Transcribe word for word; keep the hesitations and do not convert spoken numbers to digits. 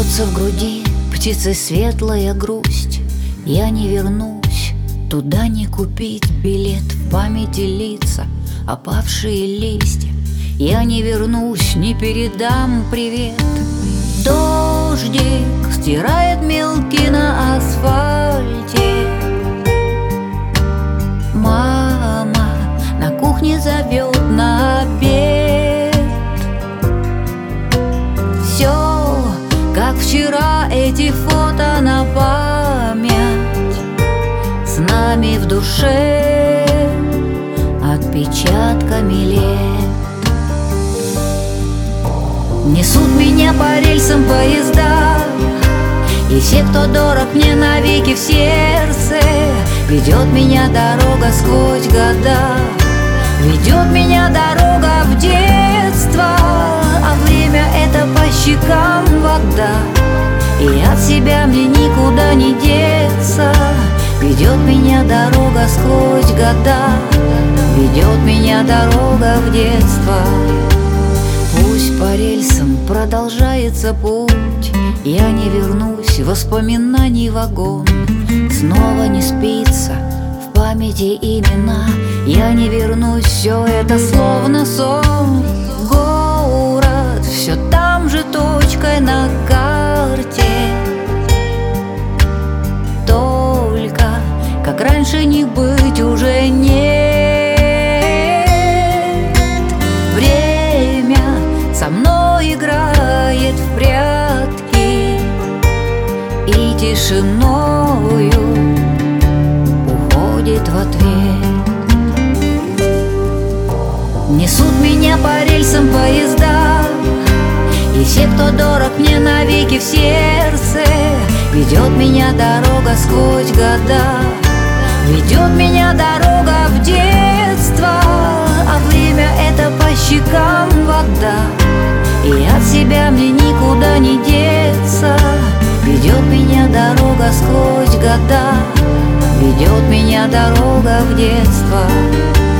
Бьется в груди птицей светлая грусть. Я не вернусь, туда не купить билет. В памяти лица, опавшие листья. Я не вернусь, не передам привет. Дождик стирает мелки на асфальте. Мама на кухне зовет на обед. Все, как вчера, эти фото на память. С нами в душе отпечатками лет. Несут меня по рельсам поезда, и все, кто дорог мне навеки в сердце. Ведет меня дорога сквозь года, ведет меня дорога в детство. А время — это по щекам вода, и от себя мне никуда не деться. Ведет меня дорога сквозь года, ведет меня дорога в детство. Пусть по рельсам продолжается путь, я не вернусь, воспоминаний вагон. Снова не спится, в памяти имена. Я не вернусь, все это словно сон. Город все там же точкой на карте. Только как раньше не быть уже нет. Время со мной играет в прятки, и тишиною уходит в ответ. Несут меня по рельсам поезда, и все, кто дорог мне навеки в сердце. Ведет меня дорога сквозь года, ведет меня дорога в детство. А время — это по щекам вода, и от себя мне никуда не деться. Ведет меня дорога сквозь года, ведет меня дорога в детство.